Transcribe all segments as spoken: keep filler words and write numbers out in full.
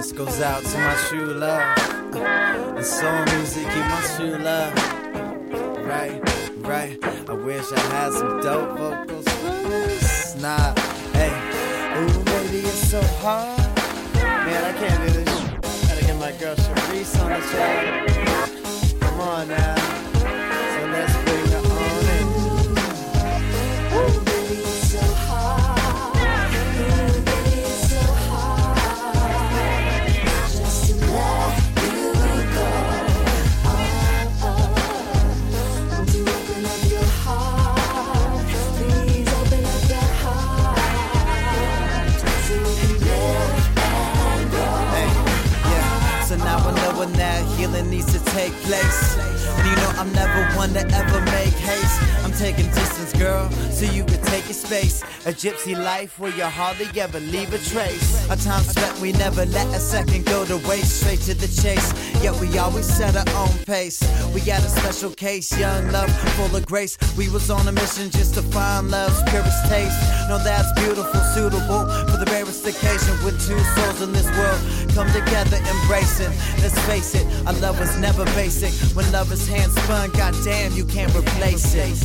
this goes out to my true love. Uh, and soul music, you my true love. Right, right. I wish I had some dope vocals for this. Nah, hey. Ooh, baby, it's so hard. Man, I can't do this shit. Gotta get my girl Sharice on the track. Come on now. So let's bring her on in. Ooh, baby, it's so hard. Ooh, baby, it's so hard. Just to let you go. Oh, oh. Won't you open up your heart? Please open up your heart. So we can live and grow. Hey, yeah. So now I know when that healing needs to take place. And you know I'm never one to ever make haste. I'm taking distance, girl, so you can take your space. A gypsy life where you hardly ever leave a trace. A time spent we never let a second go to waste. Straight to the chase, yet we always set our own pace. We got a special case, young love, full of grace. We was on a mission just to find love's purest taste. No, that's beautiful, suitable for the rarest occasion. When two souls in this world come together, embracing. Let's face it, our love was never basic. When love is hand spun, goddamn, you can't replace it.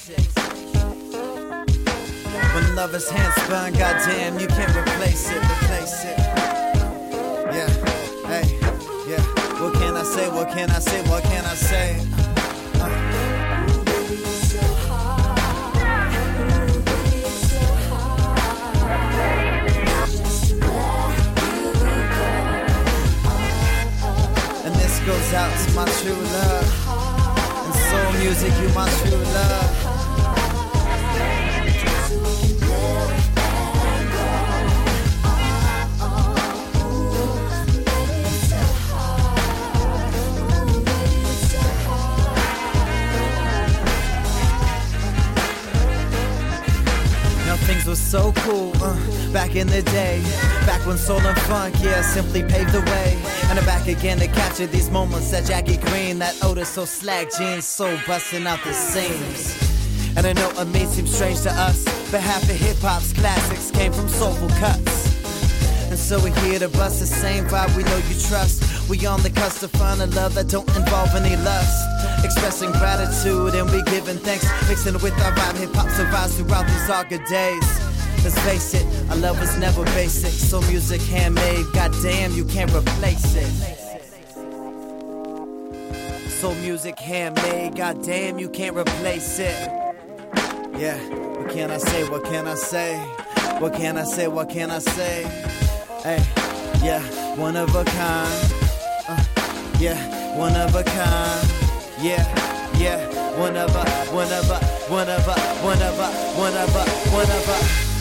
When love is hand spun, goddamn, you can't replace it, replace it. Yeah, hey, yeah. What can I say? What can I say? What can I say? Uh, uh. Ooh, baby, it's so hard. Ooh, baby, it's so hard. Just to let you go. And this goes out to my true love. And soul music, you my true love. Things were so cool, uh, back in the day. Back when soul and funk, yeah, simply paved the way. And I'm back again to capture these moments. That Jackie Green, that Otis, so slack jeans, so busting out the seams. And I know it may seem strange to us, but half of hip-hop's classics came from soulful cuts. And so we're here to bust the same vibe we know you trust. We on the cusp to find a love that don't involve any lust. Expressing gratitude and we giving thanks. Mixing with our vibe, hip-hop survives throughout these darker days. Let's face it, our love was never basic. So music handmade, goddamn, you can't replace it. So music handmade, goddamn, you can't replace it. Yeah, what can I say, what can I say? What can I say, what can I say? Hey, yeah, one of a kind. Uh, yeah, one of a kind. Yeah, yeah, one of a, one of a, one of a, one of a, one of a, one of a.